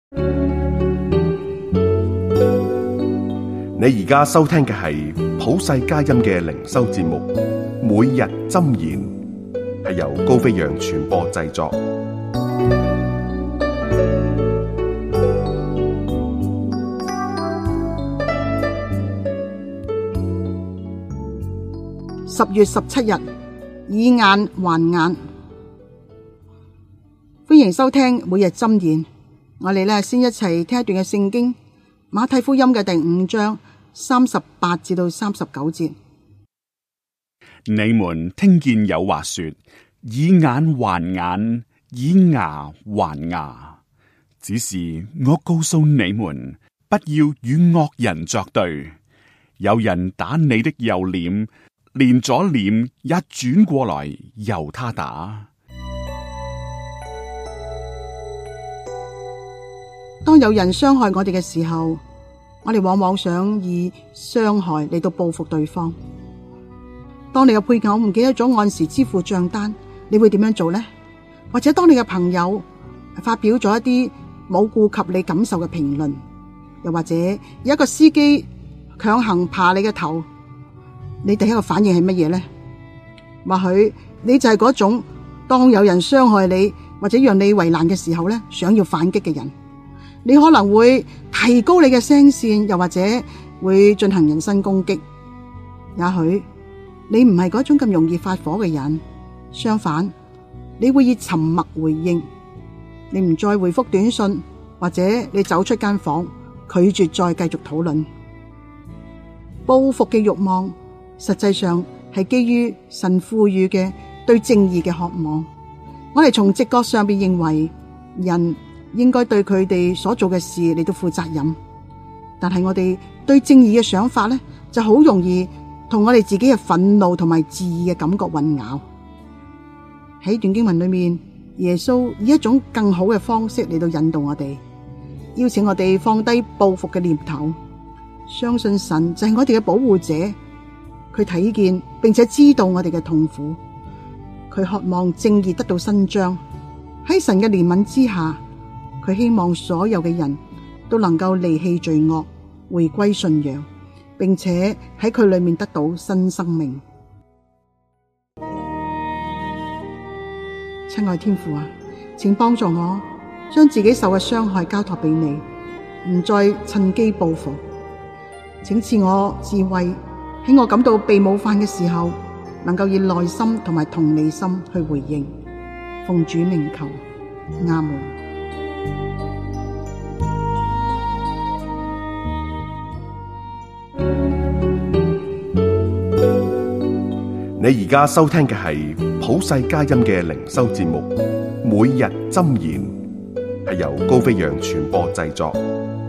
你而家收聽嘅係普世佳音嘅靈修節目，每日箴言，係由高飛揚傳播製作。 10月17日，以眼還眼。歡迎收聽每日箴言。我哋先一齊聽一段嘅聖經，馬太福音嘅第5章38至到39節。 你們聽見有話說，以眼還眼，以牙還牙。只是我告訴你們，不要與惡人作對。有人打你的右臉，連左臉也轉過來由他打。 當有人傷害我哋嘅時候，我哋往往想以傷害嚟到報復對方。當你嘅配偶唔記得咗按時支付賬單，你會點樣做呢？或者當你嘅朋友發表咗一啲冇顧及你感受嘅評論，又或者有一個司機強行爬你嘅頭，你第一個反應係乜嘢呢？或許你就係嗰種當有人傷害你或者讓你為難嘅時候想要反擊嘅人。你可能會提高你嘅聲線，又或者會進行人身攻擊。也許你唔係嗰種咁容易發火嘅人，相反，你會以沉默回應。你唔再回覆短信，或者你走出間房，拒絕再繼續討論。報復嘅慾望，實際上係基於神賦予嘅對正義嘅渴望。我哋從直覺上邊認為人應該對佢哋所做嘅事嚟到負責任，但係我哋對正義嘅想法就好容易同我哋自己嘅憤怒同埋自義嘅感覺混淆。喺段經文裏面，耶穌以一種更好嘅方式嚟到引導我哋，邀請我哋放低報復嘅念頭，相信神就係我哋嘅保護者，佢睇見並且知道我哋嘅痛苦，佢渴望正義得到伸張。喺神嘅憐憫之下，佢希望所有嘅人都能夠離棄罪惡，回歸信仰，並且喺佢裏面得到新生命。親愛天父啊，請幫助我將自己受嘅傷害交託俾你，唔再趁機報復。請賜我智慧，喺我感到被冒犯嘅時候，能夠以耐心同埋同理心去回應。奉主名求，阿門。 你而家收聽嘅係普世佳音嘅靈修節目，每日箴言，係由高飛揚傳播製作。